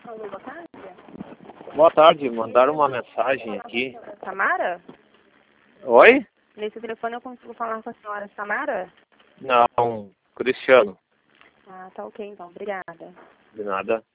Alô, boa tarde. Boa tarde, mandaram uma mensagem aqui. Samara? Oi? Nesse telefone eu consigo falar com a senhora Samara? Não, Cristiano. Ah, tá ok então, obrigada. De nada.